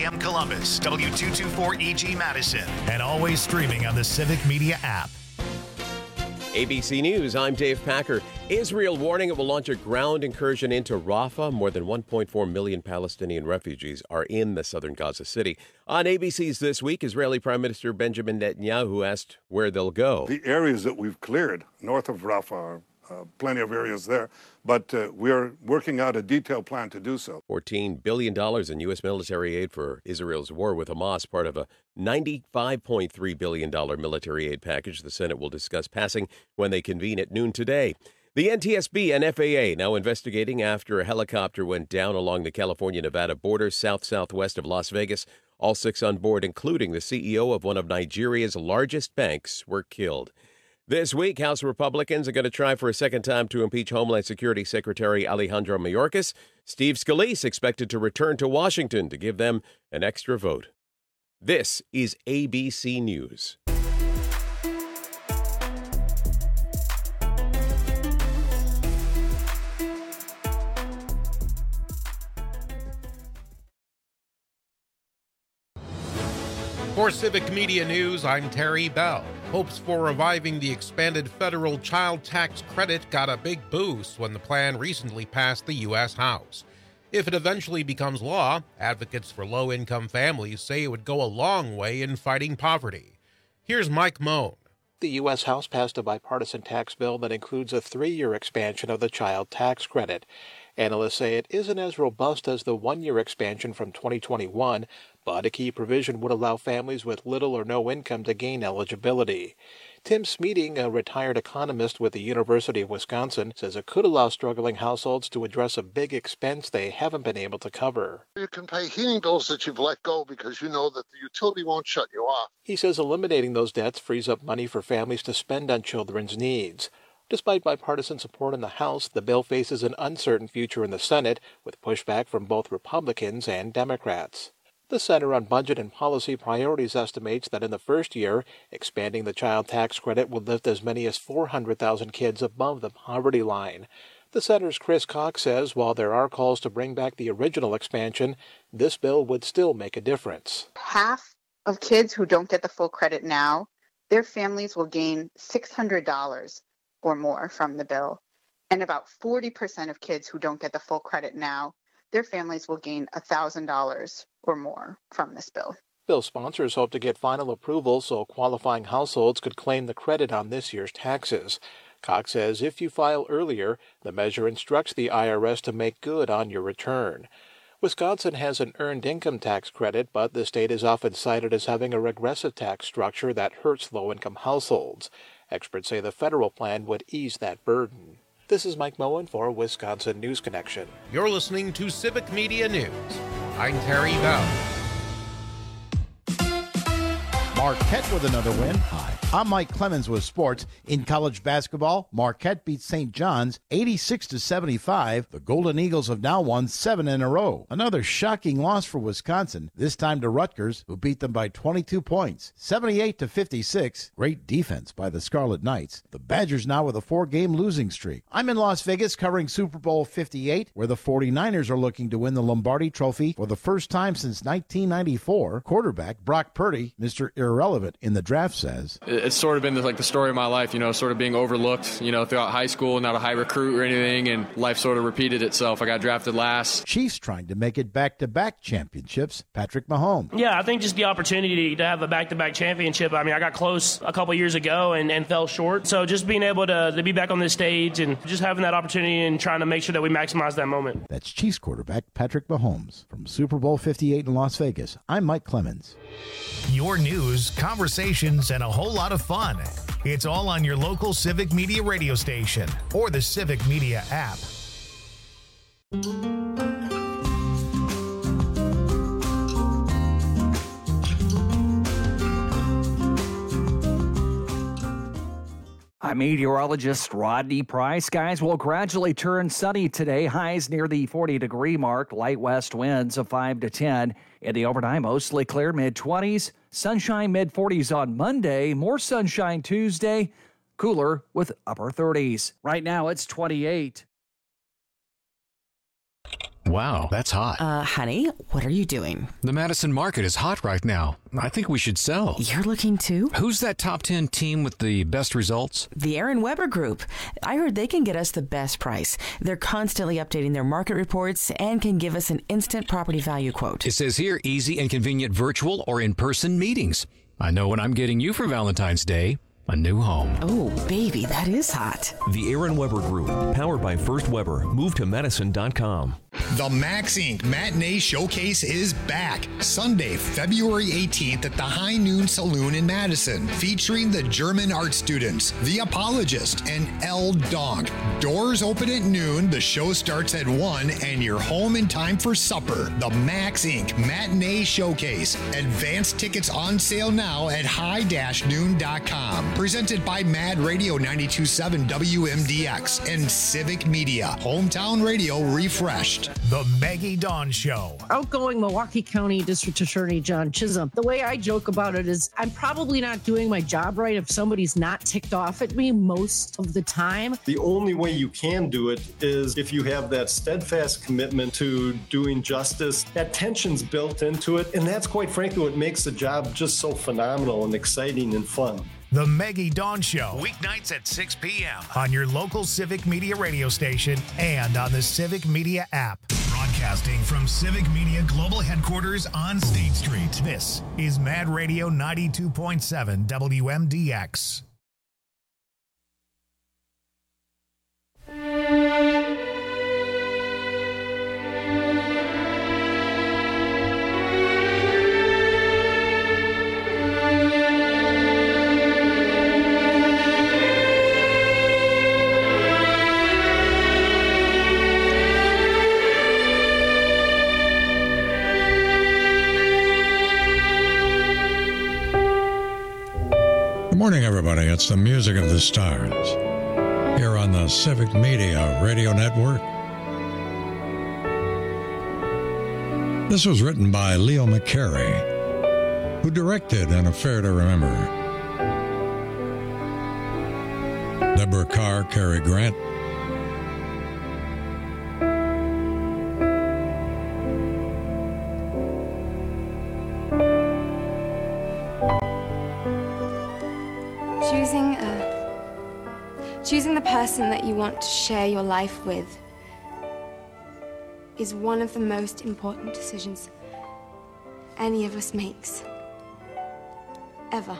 AM Columbus, W224EG Madison, and always streaming on the Civic Media app. ABC News, I'm Dave Packer. Israel warning it will launch a ground incursion into Rafah. More than 1.4 million Palestinian refugees are in the southern Gaza City. On ABC's This Week, Israeli Prime Minister Benjamin Netanyahu asked where they'll go. The areas that we've cleared north of Rafah, plenty of areas there, but we are working out a detailed plan to do so. $14 billion in U.S. military aid for Israel's war with Hamas, part of a $95.3 billion military aid package the Senate will discuss passing when they convene at noon today. The NTSB and FAA now investigating after a helicopter went down along the California-Nevada border southwest of Las Vegas. All 6 on board, including the CEO of one of Nigeria's largest banks, were killed. This week, House Republicans are going to try for a second time to impeach Homeland Security Secretary Alejandro Mayorkas. Steve Scalise expected to return to Washington to give them an extra vote. This is ABC News. For Civic Media News, I'm Terry Bell. Hopes for reviving the expanded federal child tax credit got a big boost when the plan recently passed the U.S. House. If it eventually becomes law, advocates for low-income families say it would go a long way in fighting poverty. Here's Mike Moan. The U.S. House passed a bipartisan tax bill that includes a 3-year expansion of the child tax credit. Analysts say it isn't as robust as the 1-year expansion from 2021, but a key provision would allow families with little or no income to gain eligibility. Tim Smeating, a retired economist with the University of Wisconsin, says it could allow struggling households to address a big expense they haven't been able to cover. You can pay heating bills that you've let go because you know that the utility won't shut you off. He says eliminating those debts frees up money for families to spend on children's needs. Despite bipartisan support in the House, the bill faces an uncertain future in the Senate, with pushback from both Republicans and Democrats. The Center on Budget and Policy Priorities estimates that in the first year, expanding the child tax credit would lift as many as 400,000 kids above the poverty line. The center's Chris Cox says while there are calls to bring back the original expansion, this bill would still make a difference. Half of kids who don't get the full credit now, their families will gain $600 or more from the bill. And about 40% of kids who don't get the full credit now, their families will gain $1,000 or more from this bill. Bill sponsors hope to get final approval so qualifying households could claim the credit on this year's taxes. Cox says if you file earlier, the measure instructs the IRS to make good on your return. Wisconsin has an earned income tax credit, but the state is often cited as having a regressive tax structure that hurts low-income households. Experts say the federal plan would ease that burden. This is Mike Moen for Wisconsin News Connection. You're listening to Civic Media News. I'm Terry Bell. Marquette with another win. Hi, I'm Mike Clemens with sports. In college basketball, Marquette beat St. John's 86-75. The Golden Eagles have now won 7 in a row. Another shocking loss for Wisconsin, this time to Rutgers, who beat them by 22 points, 78-56. Great defense by the Scarlet Knights. The Badgers now with a 4-game losing streak. I'm in Las Vegas covering Super Bowl 58, where the 49ers are looking to win the Lombardi Trophy for the first time since 1994. Quarterback Brock Purdy, Mr. Irrelevant in the draft, says, it's sort of been like the story of my life, sort of being overlooked, throughout high school, not a high recruit or anything, and life sort of repeated itself. I got drafted last. Chiefs trying to make it back-to-back championships. Patrick Mahomes. Yeah, I think just the opportunity to have a back-to-back championship. I mean, I got close a couple years ago and fell short. So just being able to be back on this stage and just having that opportunity and trying to make sure that we maximize that moment. That's Chiefs quarterback Patrick Mahomes. From Super Bowl 58 in Las Vegas, I'm Mike Clemens. Your news, conversations, and a whole lot of fun. It's all on your local Civic Media radio station or the Civic Media app. I'm meteorologist Rodney Price. Skies will gradually turn sunny today. Highs near the 40-degree mark. Light west winds of 5 to 10. In the overnight, mostly clear, mid-20s. Sunshine, mid-40s on Monday. More sunshine Tuesday. Cooler with upper 30s. Right now, it's 28. Wow, that's hot. Honey, what are you doing? The Madison market is hot right now. I think we should sell. You're looking too? Who's that top 10 team with the best results? The Aaron Weber Group. I heard they can get us the best price. They're constantly updating their market reports and can give us an instant property value quote. It says here, easy and convenient virtual or in-person meetings. I know what I'm getting you for Valentine's Day. A new home. Oh, baby, that is hot. The Aaron Weber Group, powered by First Weber. Move to Madison.com. The Max Inc. Matinee Showcase is back Sunday, February 18th at the High Noon Saloon in Madison, featuring the German art students, The Apologist, and El Donk. Doors open at noon, the show starts at 1, and you're home in time for supper. The Max Inc. Matinee Showcase. Advance tickets on sale now at high-noon.com. Presented by Mad Radio 92.7 WMDX and Civic Media. Hometown radio refreshed. The Maggie Dawn Show. Outgoing Milwaukee County District Attorney John Chisholm. The way I joke about it is I'm probably not doing my job right if somebody's not ticked off at me most of the time. The only way you can do it is if you have that steadfast commitment to doing justice. That tension's built into it, and that's quite frankly what makes the job just so phenomenal and exciting and fun. The Maggie Dawn Show, weeknights at 6 p.m. on your local Civic Media radio station and on the Civic Media app. Broadcasting from Civic Media Global Headquarters on State Street. This is Mad Radio 92.7 WMDX. Good morning, everybody. It's the music of the stars here on the Civic Media Radio Network. This was written by Leo McCarey, who directed An Affair to Remember. Deborah Carr, Cary Grant. Choosing the person that you want to share your life with is one of the most important decisions any of us makes. Ever.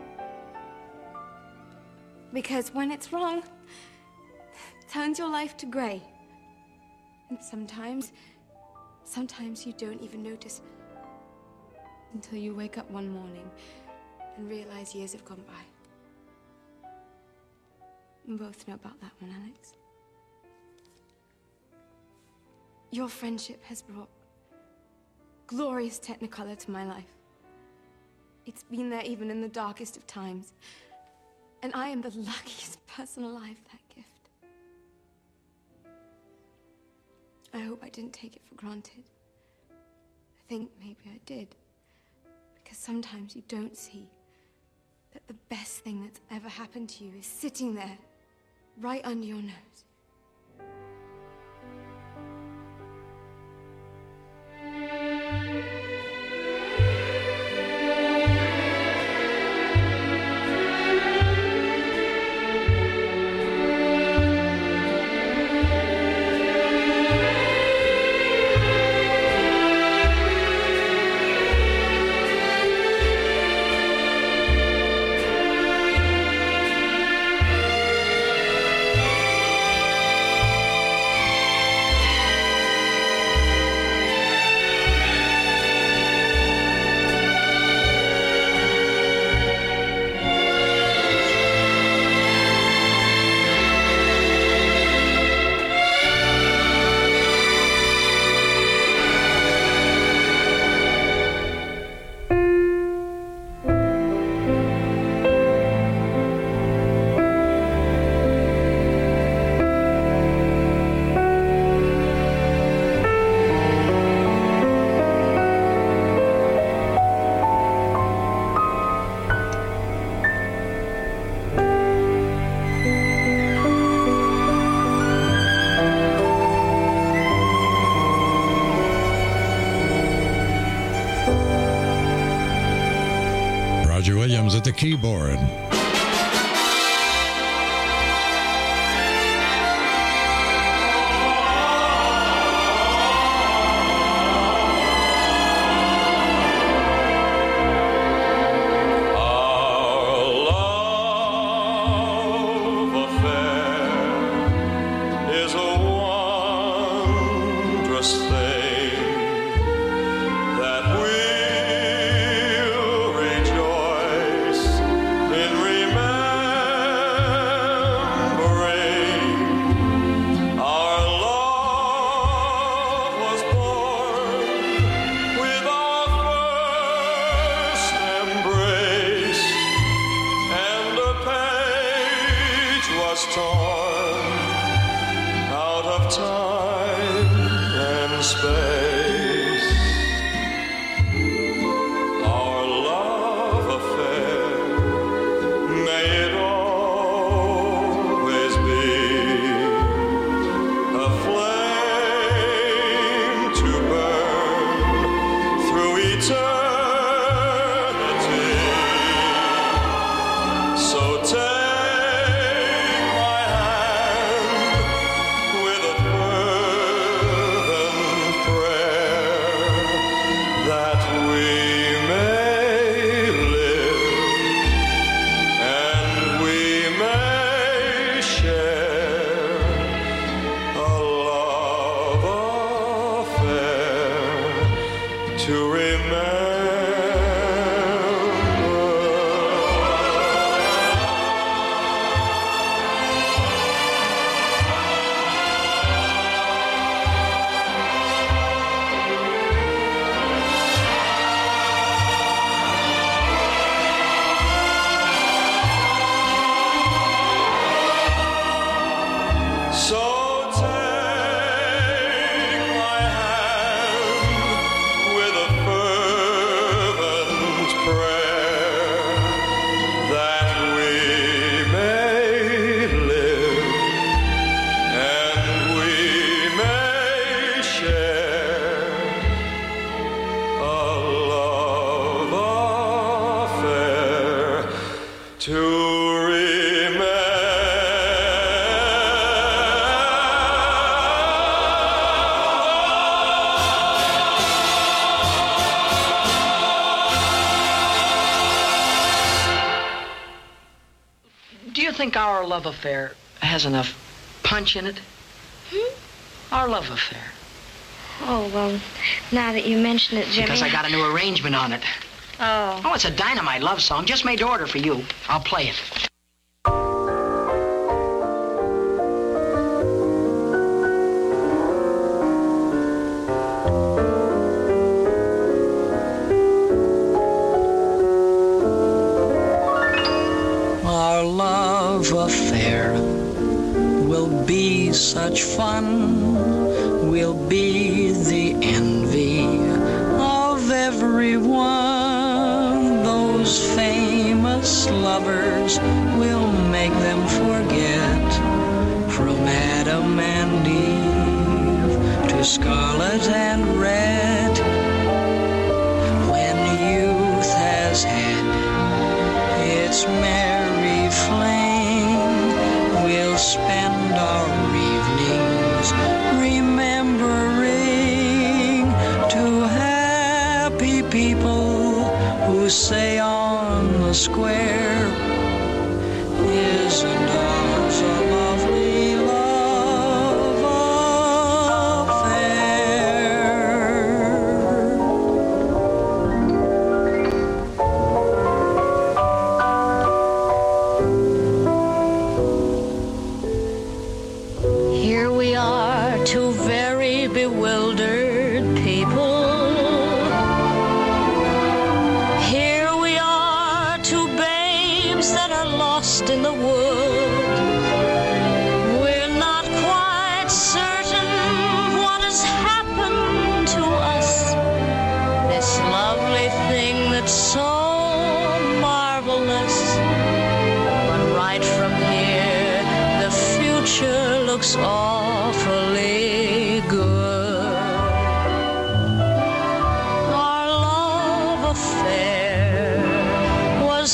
Because when it's wrong, it turns your life to gray. And sometimes you don't even notice until you wake up one morning and realize years have gone by. We both know about that one, Alex. Your friendship has brought glorious technicolor to my life. It's been there even in the darkest of times. And I am the luckiest person alive with that gift. I hope I didn't take it for granted. I think maybe I did. Because sometimes you don't see that the best thing that's ever happened to you is sitting there, right under your nose. Reggie Williams at the keyboard. Think our love affair has enough punch in it? Our love affair. Oh, well, now that you mention it, Jimmy... Because I got a new arrangement on it. Oh. Oh, it's a dynamite love song. Just made to order for you. I'll play it. Affair will be such fun, we'll be the envy of everyone. Those famous lovers will make them forget, from Adam and Eve to Scarlet and Red. When youth has had its merry flame, we'll spend our evenings remembering two happy people who say on the square, isn't ours a lovely love Here we are, two very bewildered people. Here we are, two babes that are lost in the wood. We're not quite certain what has happened to us. This lovely thing that's so marvelous. But right from here, the future looks awfully good. Our love affair was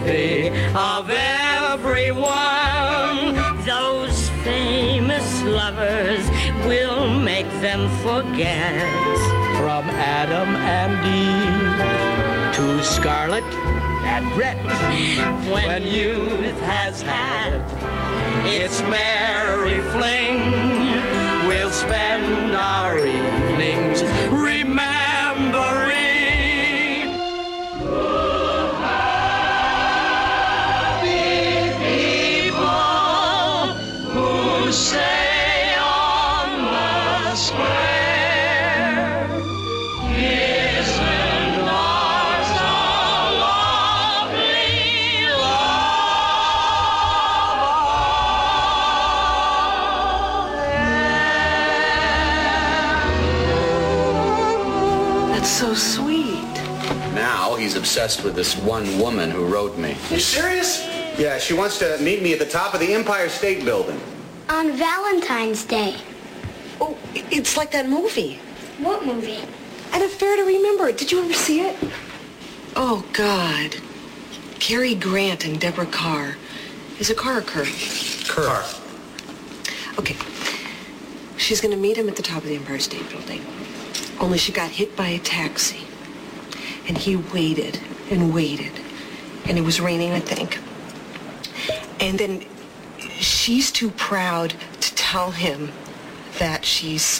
sympathy of everyone. Those famous lovers will make them forget. From Adam and Eve to Scarlet and Red. When youth has had its merry fling, we'll spend our evenings remembering happy people who say on the square. So sweet. Now he's obsessed with this one woman who wrote me. You serious? Yeah, she wants to meet me at the top of the Empire State Building. On Valentine's Day. Oh, it's like that movie. What movie? An Affair to Remember. Did you ever see it? Oh, God. Cary Grant and Deborah Carr. Is it Carr or Kerr? Carr. Okay. She's going to meet him at the top of the Empire State Building. Only she got hit by a taxi. And he waited and waited. And it was raining, I think. And then she's too proud to tell him that she's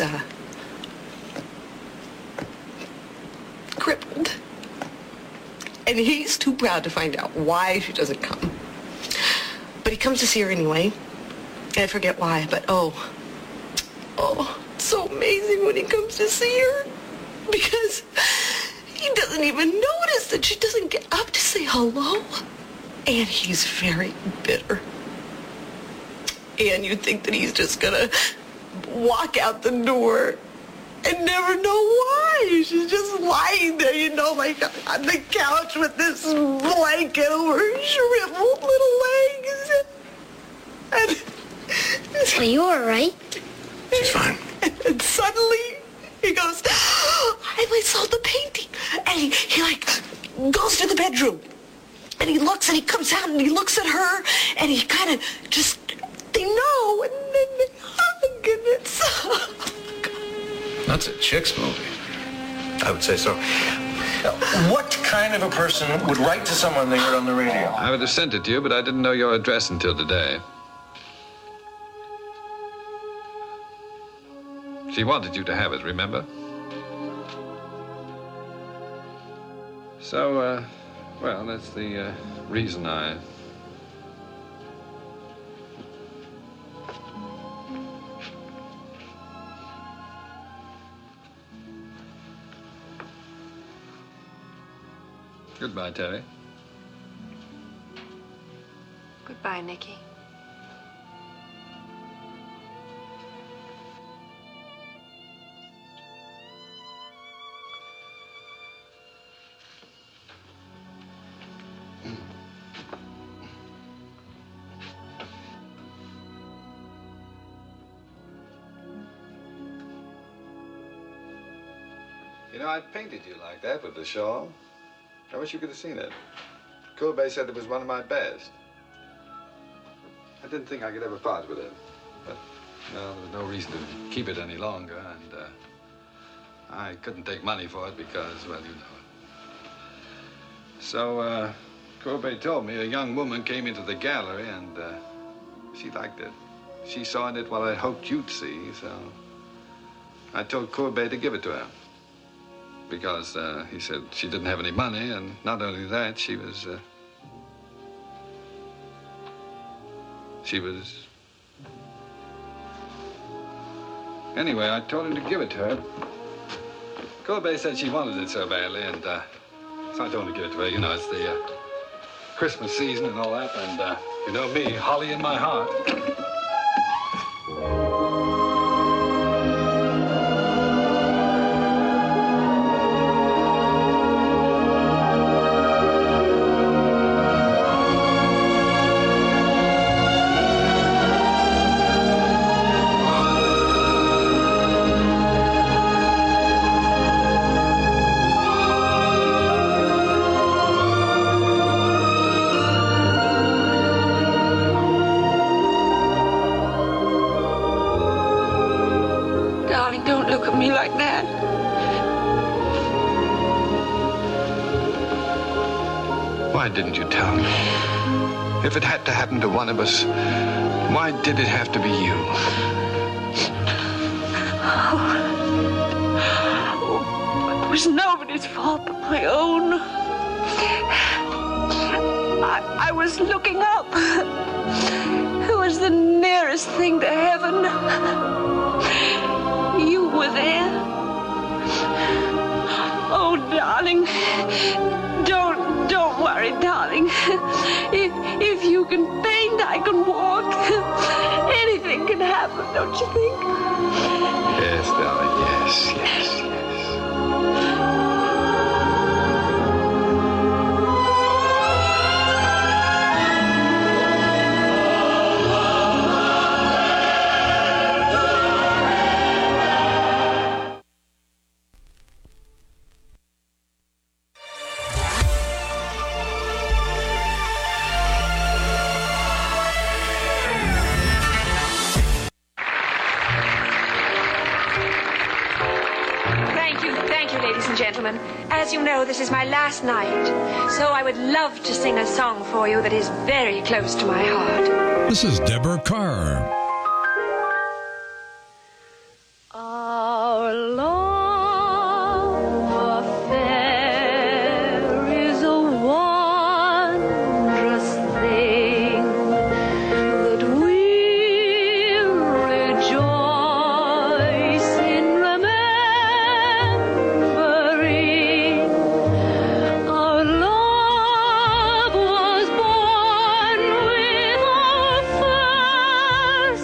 crippled. And he's too proud to find out why she doesn't come. But he comes to see her anyway. I forget why, but oh, it's so amazing when he comes to see her. Because he doesn't even notice that she doesn't get up to say hello. And he's very bitter. And you think that he's just gonna walk out the door and never know why. She's just lying there, you know, like on the couch with this blanket over her shriveled little legs. And Are you all right? She's fine. And suddenly he goes, I saw the painting. And he like goes to the bedroom. And he looks and he comes out and he looks at her and he kind of just, they know, and then they hug and it's... That's a chick's movie. I would say so. Now, what kind of a person would write to someone they heard on the radio? I would have sent it to you, but I didn't know your address until today. She wanted you to have it, remember? So, well, that's the reason I... Goodbye, Terry. Goodbye, Nicky. You know, I painted you like that with the shawl. I wish you could have seen it. Courbet said it was one of my best. I didn't think I could ever part with it. But, well, there was no reason to keep it any longer, and I couldn't take money for it because, well, you know. So, Courbet told me a young woman came into the gallery, and she liked it. She saw in it what I hoped you'd see, so I told Courbet to give it to her. Because he said she didn't have any money, and not only that, she was... Anyway, I told him to give it to her. Courbet said she wanted it so badly, and so I told him to give it to her. You know, it's the Christmas season and all that, and you know me, holly in my heart. me like that. Why didn't you tell me? If it had to happen to one of us, why did it have to be you? It was nobody's fault but my own. I was looking up. It was the nearest thing to heaven. You were there. Oh, darling. Don't worry, darling. If you can paint, I can walk. Anything can happen, don't you think? Yes, darling, yes. As you know, this is my last night, so I would love to sing a song for you that is very close to my heart. This is Deborah Carr. Our love affair is a wondrous thing that we'll rejoice in remembering. Our love was born with our first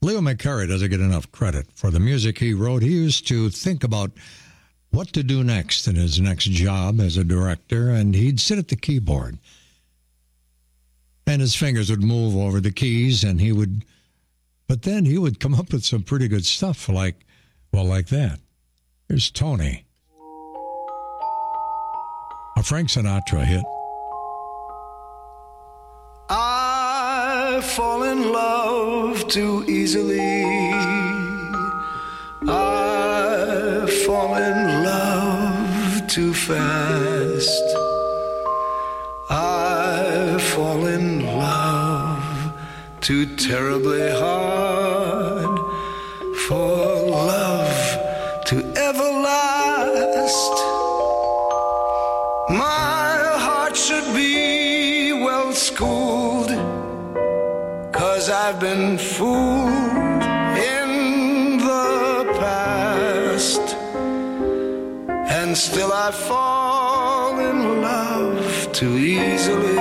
Leo McCarey doesn't get enough credit for the music he wrote. He used to think about what to do next in his next job as a director, and he'd sit at the keyboard. And his fingers would move over the keys, but then he would come up with some pretty good stuff like that. Here's Tony. A Frank Sinatra hit. I fall in love too easily. I fall in love too fast. I fall in love too terribly hard for love to ever last. My heart should be well schooled, 'cause I've been fooled in the past, and still I fall in love too easily.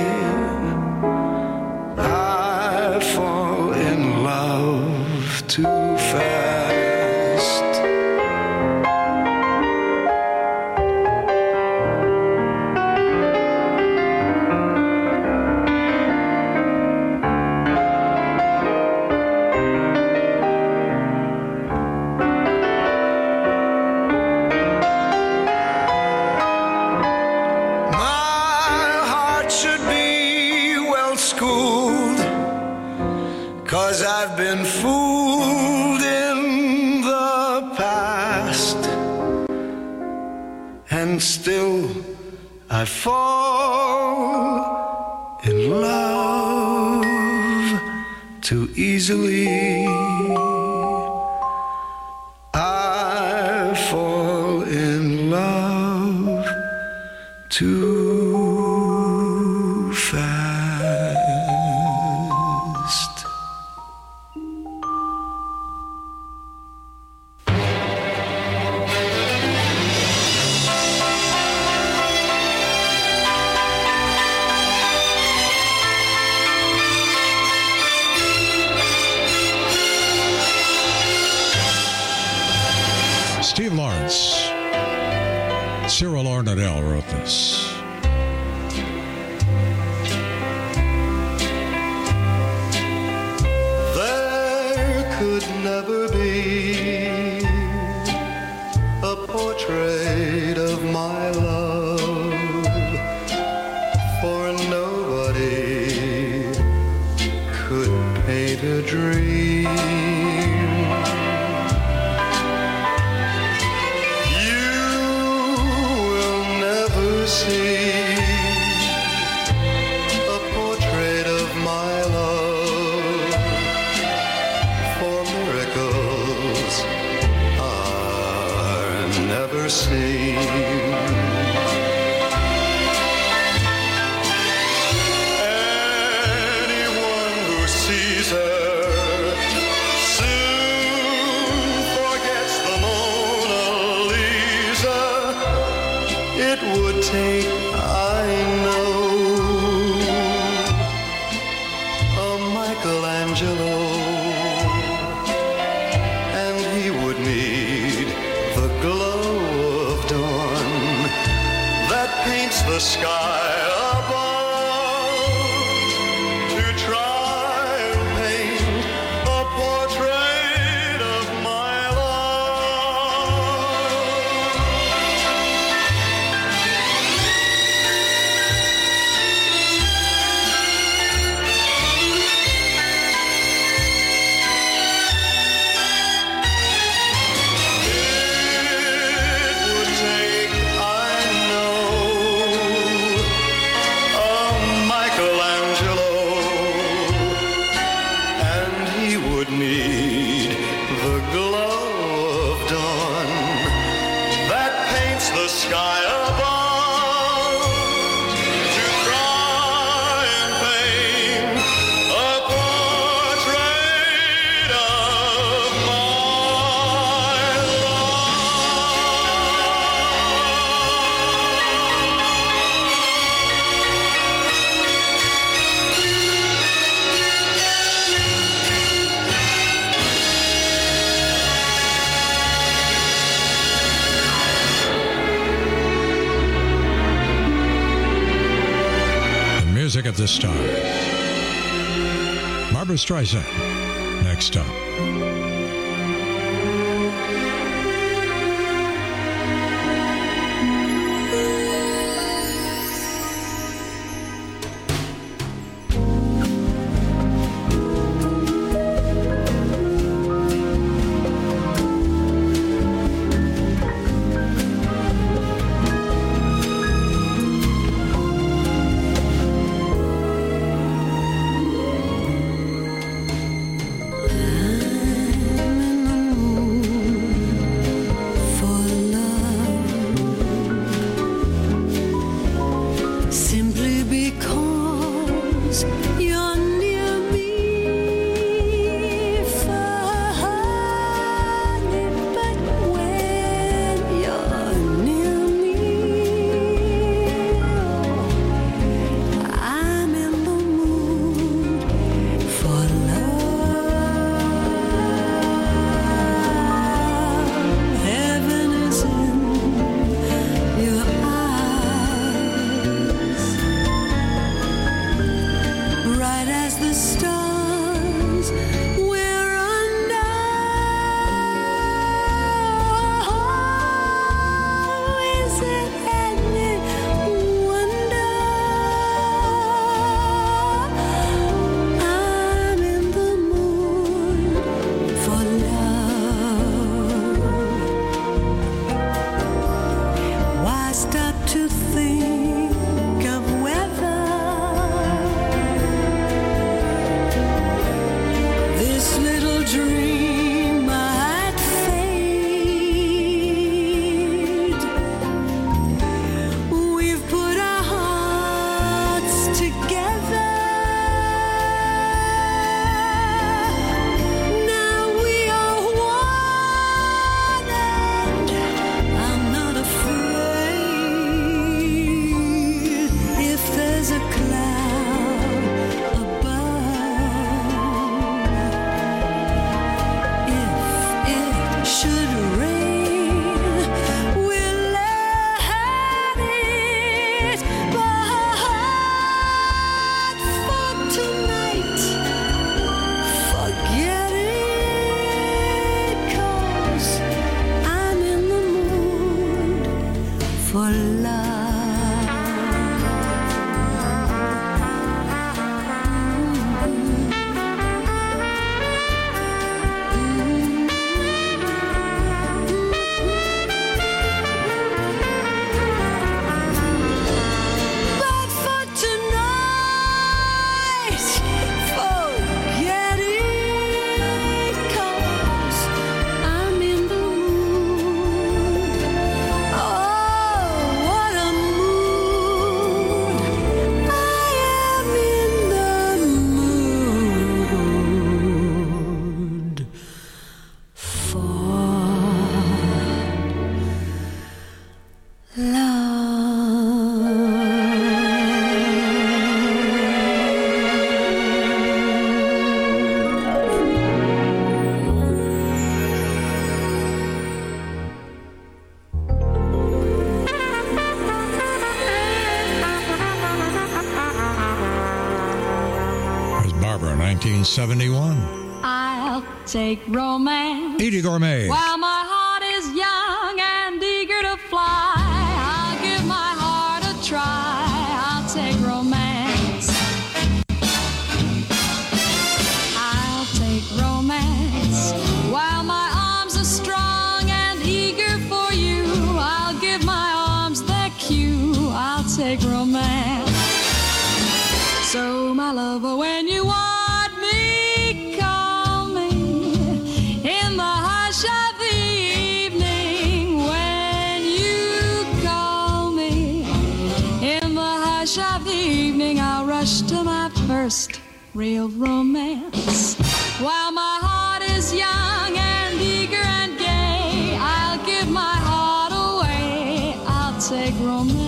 I fall in love too fast. I've been fooled in the past, and still I fall in love too easily. I fall in love too fast. Steve Lawrence. Cyril Arnadell wrote this. There could never be a portrait of my love, for nobody could paint a dream. The sky above to try and paint a portrait of my It would take, I know, the Stars. Barbra Streisand, next up. Barbra, 1971. I'll take romance. Edie Gourmet. While my heart is young and eager to fly, I'll give my heart a try. I'll take romance. I'll take romance. While my arms are strong and eager for you, I'll give my arms their cue. I'll take romance. So, my lover, when you want me, call me in the hush of the evening. When you call me in the hush of the evening, I'll rush to my first real romance. While my heart is young and eager and gay, I'll give my heart away. I'll take romance.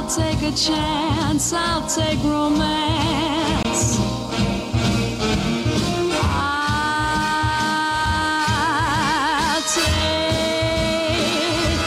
I'll take a chance, I'll take romance. I'll take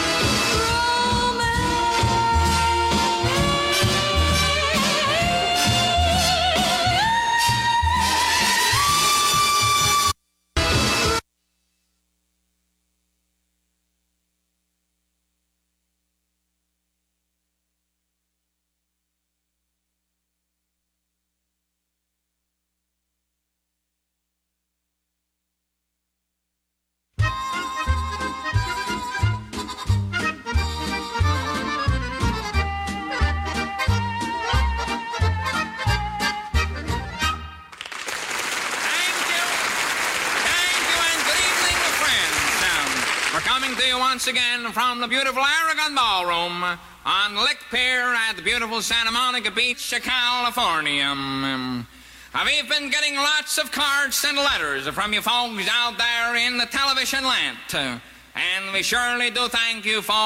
once again from the beautiful Aragon Ballroom on Lick Pier at the beautiful Santa Monica Beach, California. Have you been getting lots of cards and letters from you folks out there in the television land? And we surely do thank you for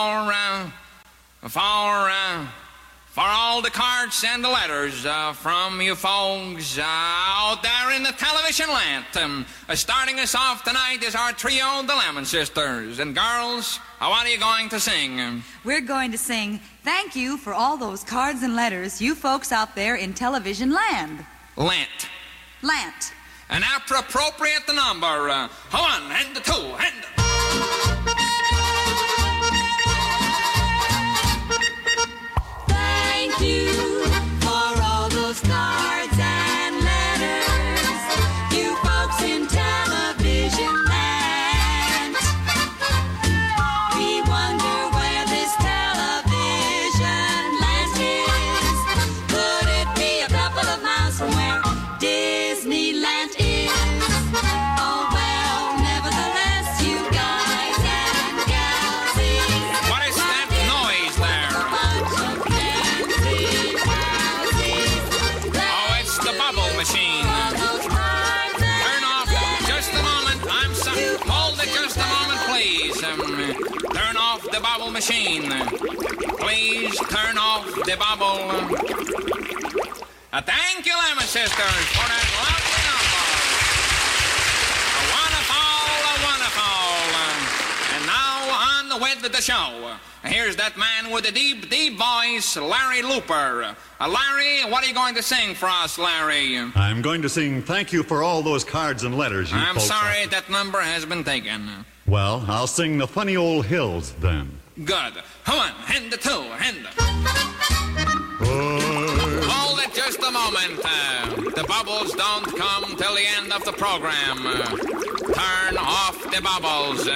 all the cards and the letters from you folks out there in the television land. Starting us off tonight is our trio, the Lemon Sisters. And girls, what are you going to sing? We're going to sing thank you for all those cards and letters you folks out there in television land. Lant. An appropriate number. 1 and 2 and... Thank you for all those cards and letters, you folks in television land. We wonder where this television land is. Could it be a couple of miles from where Disneyland is? Oh well, nevertheless, you guys and gals see. What is that noise there? Oh, it's the bubble machine. Turn off just a moment. I'm sorry. Hold it just a moment, please. Turn off the bubble machine. Please turn off the bubble. Thank you, Lemon Sisters, for that lovely number. Wonderful. And now on with the show. Here's that man with the deep, deep voice, Larry Looper. Larry, what are you going to sing for us, Larry? I'm going to sing thank you for all those cards and letters you I'm folks sorry that number has been taken. Well, I'll sing the Funny Old Hills then. Good. 1 and 2 and... Hold it just a moment. The bubbles don't come till the end of the program. Turn off the bubbles.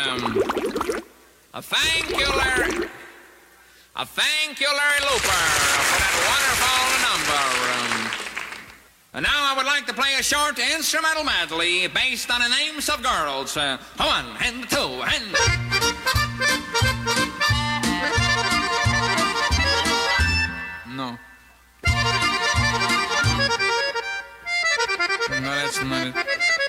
Thank you, Larry. Thank you, Larry Looper, for that wonderful number. And now I would like to play a short instrumental medley based on the names of girls. 1 and 2 and... No. No, that's not it.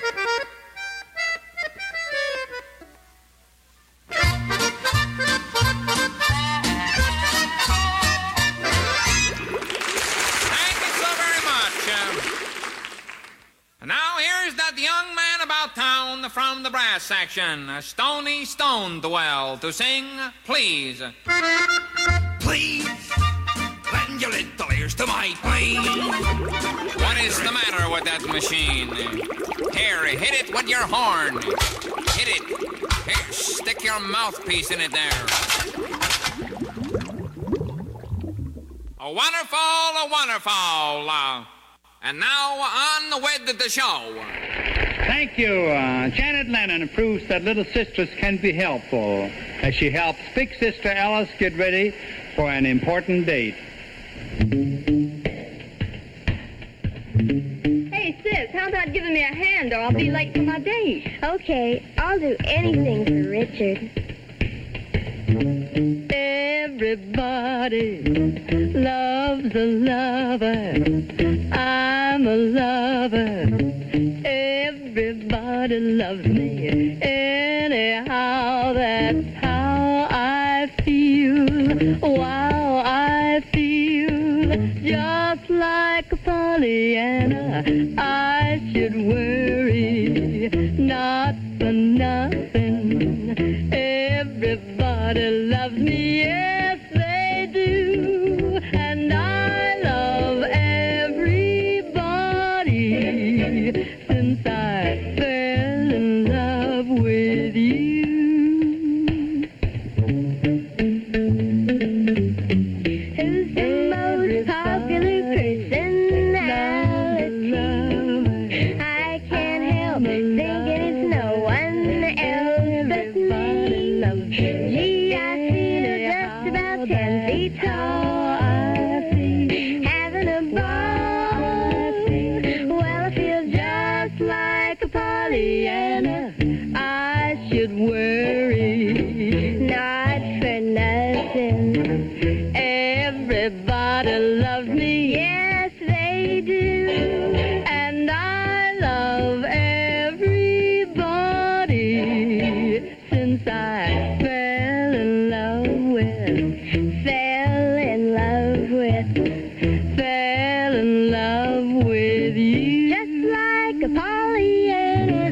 Now here's that young man about town from the brass section, Stony Stonewell, to sing Please. Please, lend your little ears to my plea. What is the matter with that machine? Here, hit it with your horn. Hit it. Here, stick your mouthpiece in it there. Wonderful. And now on with the show. Thank you. Janet Lennon proves that little sisters can be helpful as she helps big sister Alice get ready for an important date. Hey, sis, how about giving me a hand or I'll be late for my date? Okay, I'll do anything for Richard. Everybody loves a lover. I'm a lover. Everybody loves me. Anyhow, that's how I feel. Wow, I feel. Pollyanna, I should worry, not for nothing. Everybody loves me, yes they do, and I love everybody since I fell in love with you. Who's the most popular personality? I can't help thinking it's no one else but me. Gee, I feel just about 10 feet tall. Having a ball. Well, I feel just like a Pollyanna. I should worry, not for nothing. Everybody loves me, yes they do, and I love everybody since I fell in love with you, just like a Pollyanna.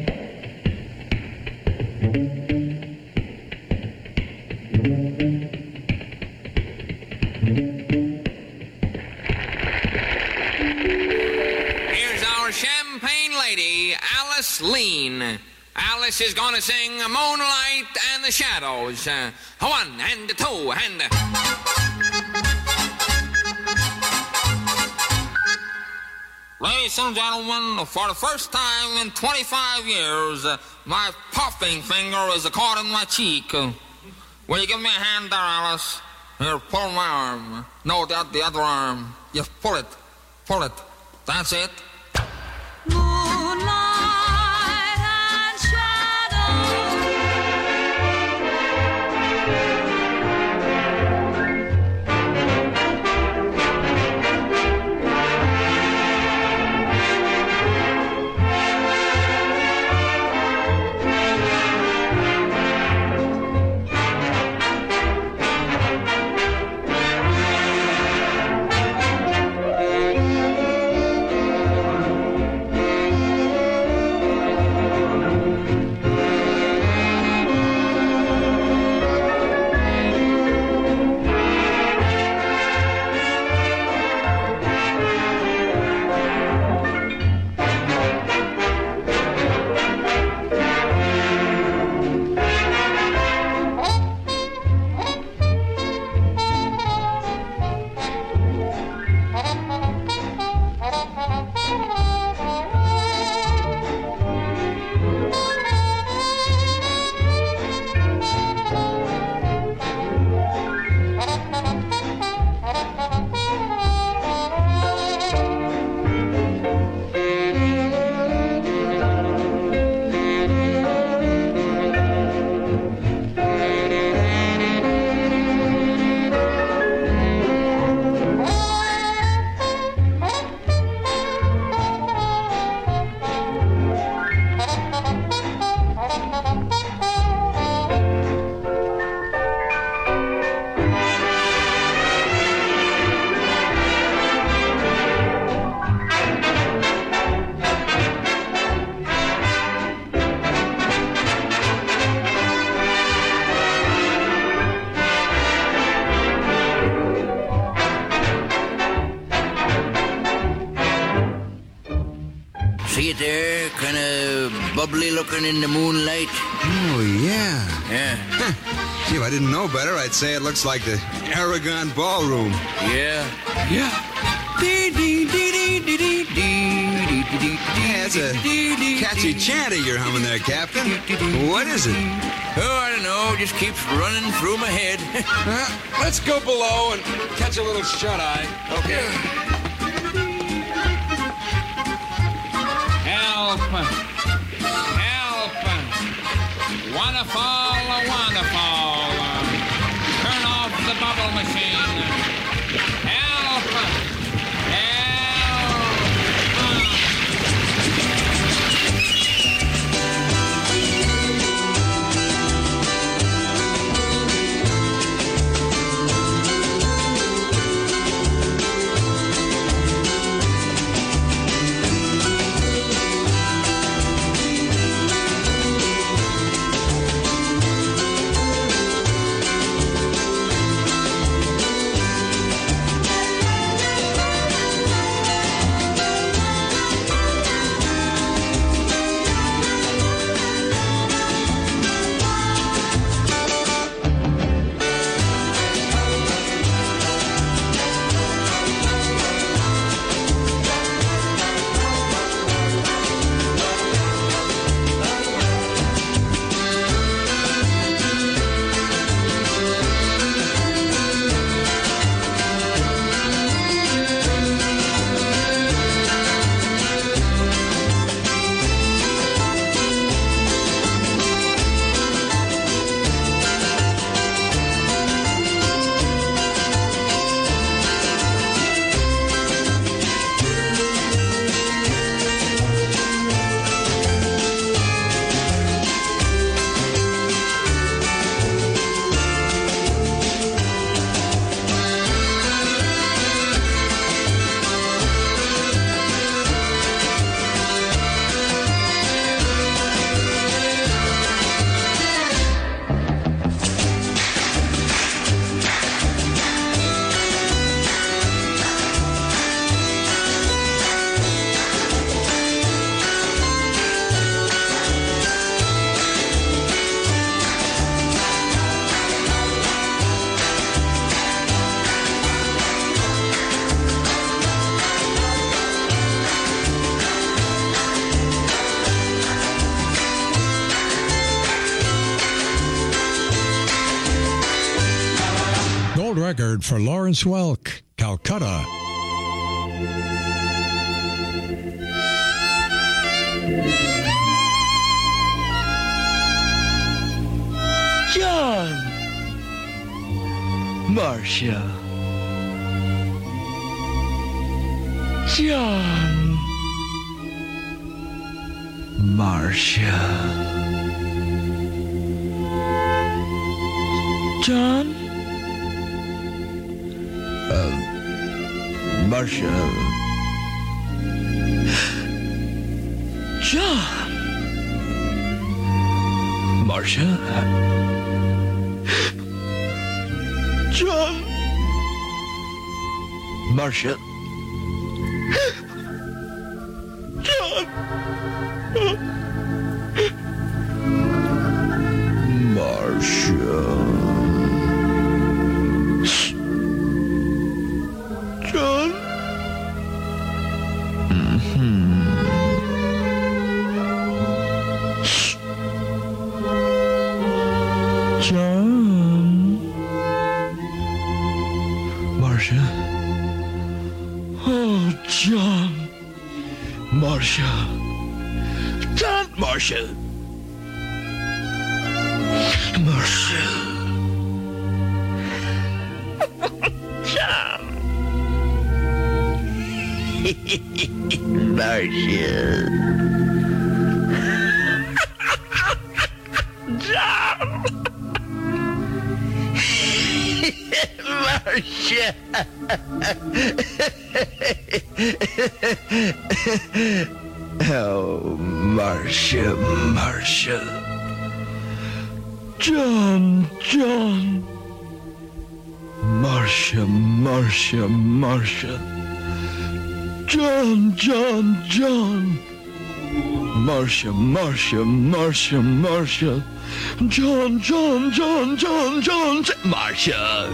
Here's our champagne lady, Alice Lean. Alice is gonna sing Moonlight and the Shadows. One and two and... Ladies and gentlemen, for the first time in 25 years, my puffing finger is caught in my cheek. Will you give me a hand there, Alice? Here, pull my arm. No, the other arm. Just pull it. Pull it. That's it. Moonlight and shadows. See it there? Kind of bubbly looking in the moonlight. Oh, yeah. Yeah. Gee, if I didn't know better, I'd say it looks like the Aragon Ballroom. Yeah. Yeah. Yeah, it's a catchy chant you're humming there, Captain. What is it? Oh, I don't know. Just keeps running through my head. Let's go below and catch a little shut-eye. Okay. Help! Help! Wonderful, wonderful. Turn off the bubble machine. Help! record for Lawrence Welk, Calcutta. John! Marcia. John. Marcia. John? Marcia. John. Marcia. John. Marcia. John. Marcia. John. John. Marcia. Oh, John. Marcia. John. Marcia. Marcia. John. Marcia. John. Marcia. Oh, Marcia, Marcia. John, John. Marcia, Marcia, Marcia. John, John, John. Marcia, Marcia, Marcia, Marcia. John, John, John, John, John, Marcia.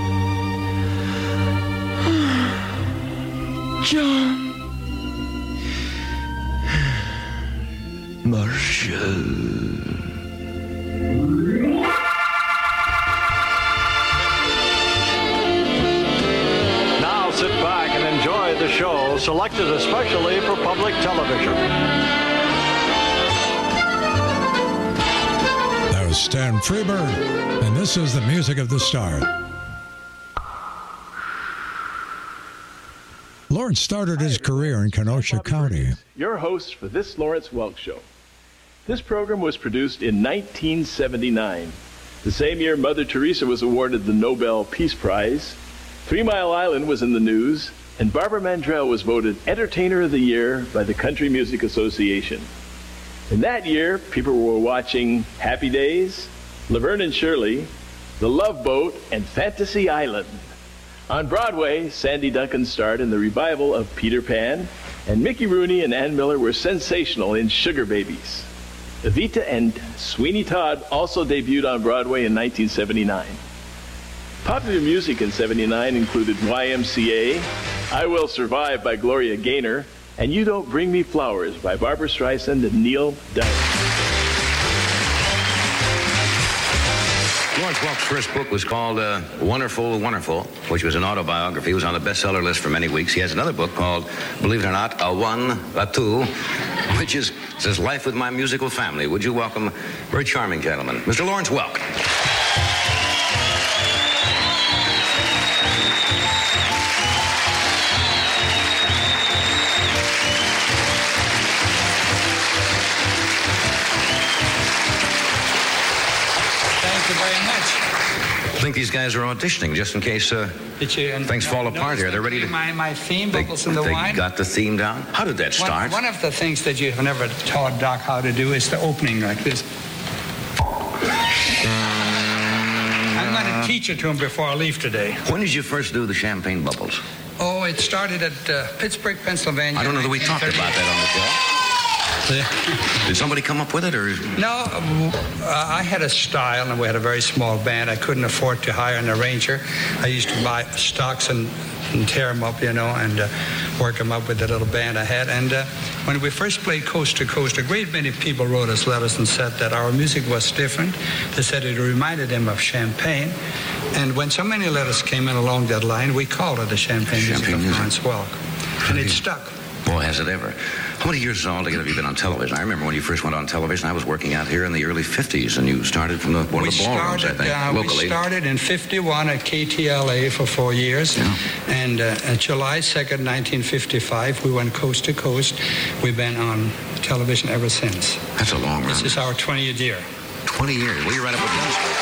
John. Marcia. Now sit back and enjoy the show selected especially for public television. That was Stan Freberg, and this is the music of the star. Lawrence started his career in Kenosha County. Your host for this Lawrence Welk Show. This program was produced in 1979, the same year Mother Teresa was awarded the Nobel Peace Prize, 3 Mile Island was in the news, and Barbara Mandrell was voted Entertainer of the Year by the Country Music Association. In that year, people were watching Happy Days, Laverne and Shirley, The Love Boat, and Fantasy Island. On Broadway, Sandy Duncan starred in the revival of Peter Pan, and Mickey Rooney and Ann Miller were sensational in Sugar Babies. Evita and Sweeney Todd also debuted on Broadway in 1979. Popular music in '79 included YMCA, I Will Survive by Gloria Gaynor, and You Don't Bring Me Flowers by Barbra Streisand and Neil Diamond. Lawrence Welk's first book was called Wonderful, Wonderful, which was an autobiography. It was on the bestseller list for many weeks. He has another book called, believe it or not, A One, A Two, which says Life with My Musical Family. Would you welcome a very charming gentleman, Mr. Lawrence Welk. I think these guys are auditioning just in case things fall apart here. They're ready to... My theme, Bubbles in the Wine. They got the theme down? How did that start? One of the things that you have never taught Doc how to do is the opening like this. I'm going to teach it to him before I leave today. When did you first do the Champagne Bubbles? Oh, it started at Pittsburgh, Pennsylvania. I don't know that we talked about that on the show. Did somebody come up with it, or? No, I had a style, and we had a very small band. I couldn't afford to hire an arranger. I used to buy stocks and tear them up, and work them up with the little band I had. And when we first played Coast to Coast, a great many people wrote us letters and said that our music was different. They said it reminded them of Champagne. And when so many letters came in along that line, we called it the Champagne Music of Lawrence Welk. And it stuck. Boy, has it ever. How many years altogether have you been on television? I remember when you first went on television, I was working out here in the early 50s, and you started from one of the ballrooms, I think, locally. We started in 51 at KTLA for 4 years. Yeah. And July 2nd, 1955, we went coast to coast. We've been on television ever since. That's a long run. This is our 20th year. 20 years. Well, you're right up with Gunsmoke.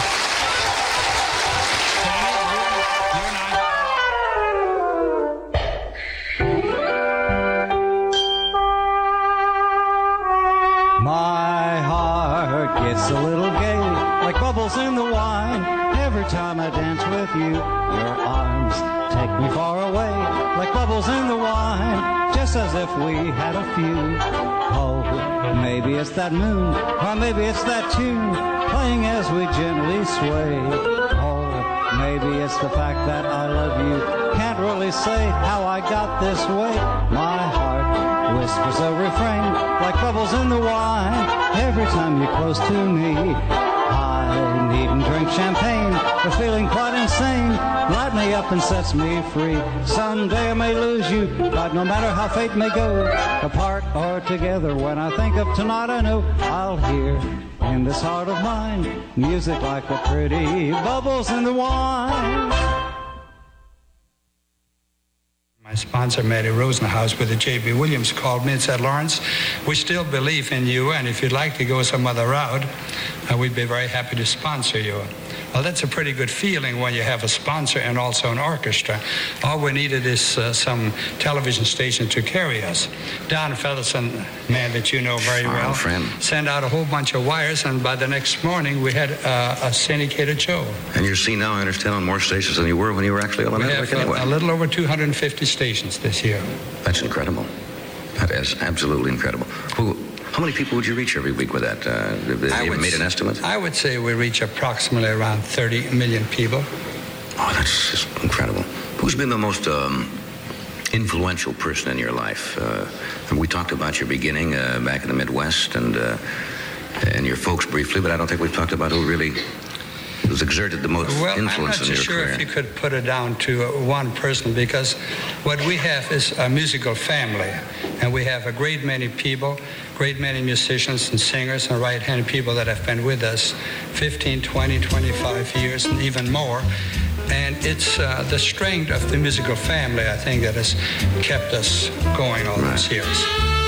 It's a little gay, like bubbles in the wine. Every time I dance with you, your arms take me far away, like bubbles in the wine, just as if we had a feud. Oh, maybe it's that moon, or maybe it's that tune, playing as we gently sway. Oh, maybe it's the fact that I love you, can't really say how I got this way. My heart whispers a refrain, like bubbles in the wine, every time you're close to me. I needn't drink champagne, the feeling quite insane, light me up and sets me free. Someday I may lose you, but no matter how fate may go, apart or together, when I think of tonight I know I'll hear in this heart of mine music like the pretty bubbles in the wine. My sponsor, Matty Rosenhaus, with the J.B. Williams, called me and said, Lawrence, we still believe in you, and if you'd like to go some other route, we'd be very happy to sponsor you. Well, that's a pretty good feeling when you have a sponsor and also an orchestra. All we needed is some television station to carry us. Don Featherston, man that you know very well, sent out a whole bunch of wires, and by the next morning, we had a syndicated show. And you're seen now, I understand, on more stations than you were when you were actually on the network anyway. A little over 250 stations this year. That's incredible. That is absolutely incredible. How many people would you reach every week with that? Have you made an estimate? I would say we reach approximately around 30 million people. Oh, that's just incredible. Who's been the most influential person in your life? We talked about your beginning back in the Midwest and your folks briefly, but I don't think we've talked about who really has exerted the most influence in your career. I'm not sure if you could put it down to one person, because what we have is a musical family, and we have a great many people, great many musicians and singers and right-handed people that have been with us 15, 20, 25 years and even more. And it's the strength of the musical family, I think, that has kept us going all those years.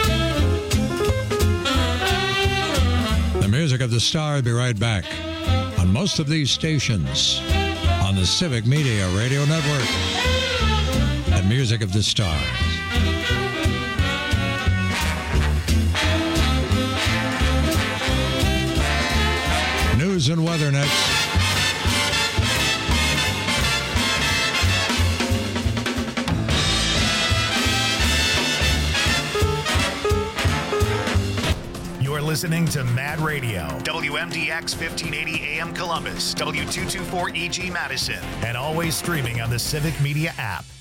The music of the star will be right back on most of these stations on the Civic Media Radio Network. The music of the stars. News and weather next. Listening to Mad Radio, WMDX 1580 AM Columbus, W224EG Madison, and always streaming on the Civic Media app.